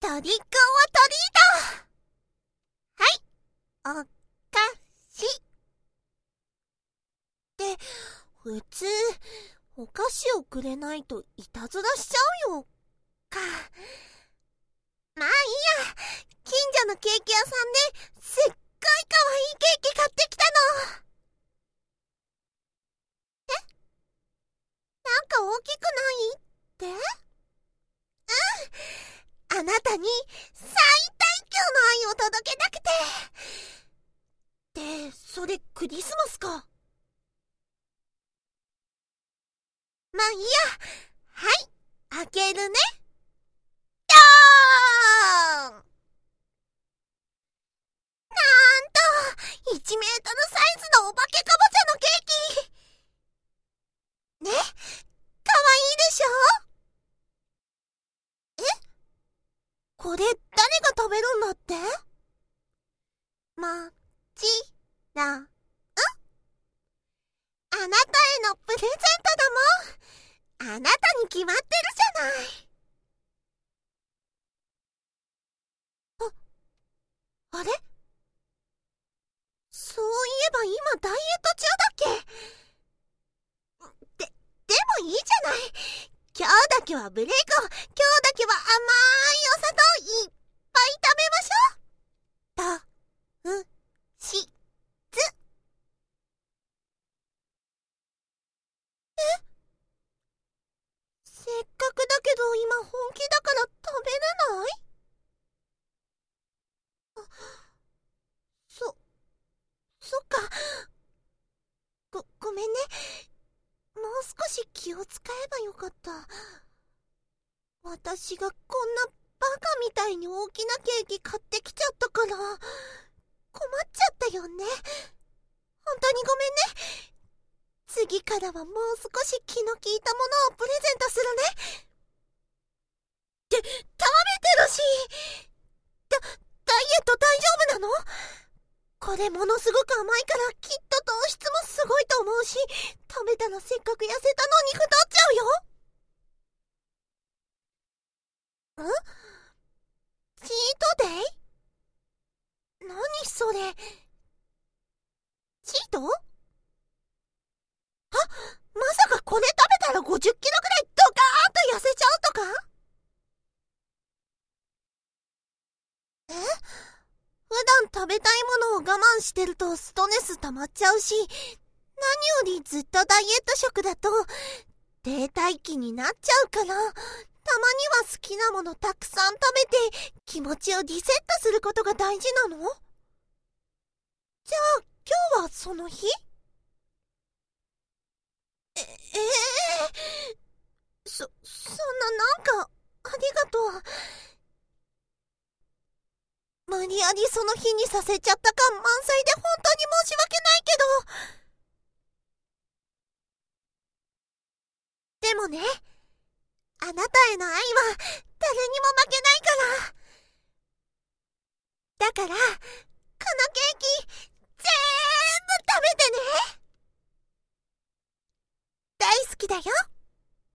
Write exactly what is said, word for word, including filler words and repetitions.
トリックオアトリート。はい、お菓子。って普通お菓子をくれないといたずらしちゃうよか。まあいいや、近所のケーキ屋さんですっごいかわいいケーキ買ってきたの。え、なんか大きくないって？うん、あなたに最大級の愛を届けたくて。で、それクリスマスか。まあいいや、はい、開けるね。ドーン。なんといちメートルサイズのお化けかぼちゃのケーキね、かわいいでしょ。え、これ誰が食べるんだって？もちろん、ん？あなたへのプレゼントだもん。あなたに決まってるじゃない。あ、あれ？そういえば今ダイエット中だっけ？で、でもいいじゃない。今日だけはブレイクを、今日だけは甘いお砂糖いっぱい食べましょう。と、う、し、つ。え？せっかくだけど今本気だから食べれない？あ、そ、そっか。ご、ごめんね。もう少し気を使えばよかった。私がこんなバカみたいに大きなケーキ買ってきちゃったから、困っちゃったよね。本当にごめんね。次からはもう少し気の利いたものをプレゼントするね。って、食べてるし。だ、ダイエット大丈夫なの？これものすごく甘いからきっと糖質もすごいと思うし、食べたらせっかく痩せたのに太っちゃうよ。ん？チートデイ？何それ？チート？あ、まさかこれ食べたらごじゅっキロぐらいドカーンと痩せちゃうとか？え？普段食べたいものを我慢してるとストレス溜まっちゃうし、何よりずっとダイエット食だと停滞期になっちゃうから、たまには好きなものたくさん食べて気持ちをリセットすることが大事なの？じゃあ今日はその日？え、ええー、そ、そんななんかありがとう。無理やりその日にさせちゃった感満載で本当に申し訳ないけど。でもね、あなたへの愛は誰にも負けないから。だから、